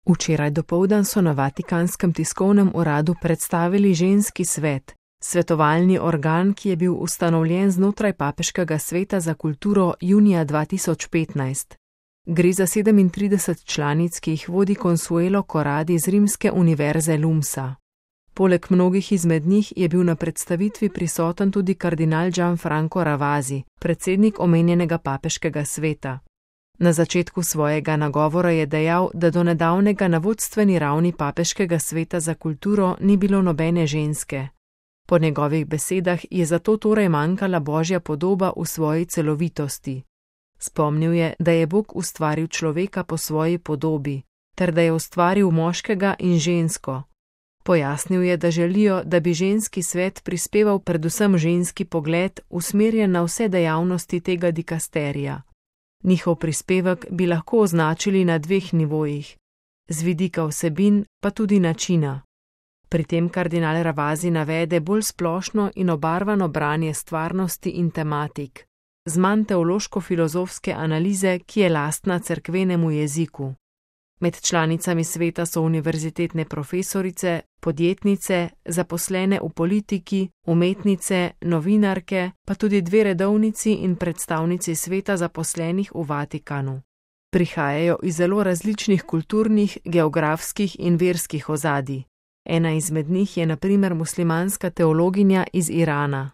Včeraj dopoldan so na Vatikanskem tiskovnem uradu predstavili ženski svet, svetovalni organ, ki je bil ustanovljen znotraj Papeškega sveta za kulturo junija 2015. Gre za 37 članic, ki jih vodi Consuelo Corradi z rimske univerze Lumsa. Poleg mnogih izmed njih je bil na predstavitvi prisoten tudi kardinal Gianfranco Ravasi, predsednik omenjenega Papeškega sveta. Na začetku svojega nagovora je dejal, da do nedavnega na vodstveni ravni Papeškega sveta za kulturo ni bilo nobene ženske. Po njegovih besedah je zato torej manjkala Božja podoba v svoji celovitosti. Spomnil je, da je Bog ustvaril človeka po svoji podobi, ter da je ustvaril moškega in žensko. Pojasnil je, da želijo, da bi ženski svet prispeval predvsem ženski pogled, usmerjen na vse dejavnosti tega dikasterija. Njihov prispevek bi lahko označili na 2 nivojih, z vidika vsebin pa tudi načina. Pri tem kardinal Ravasi navede bolj splošno in obarvano branje stvarnosti in tematik, z manj teološko-filozofske analize, ki je lastna cerkvenemu jeziku. Med članicami sveta so univerzitetne profesorice, podjetnice, zaposlene v politiki, umetnice, novinarke, pa tudi 2 redovnici in predstavnici sveta zaposlenih v Vatikanu. Prihajajo iz zelo različnih kulturnih, geografskih in verskih ozadij. Ena izmed njih je na primer muslimanska teologinja iz Irana.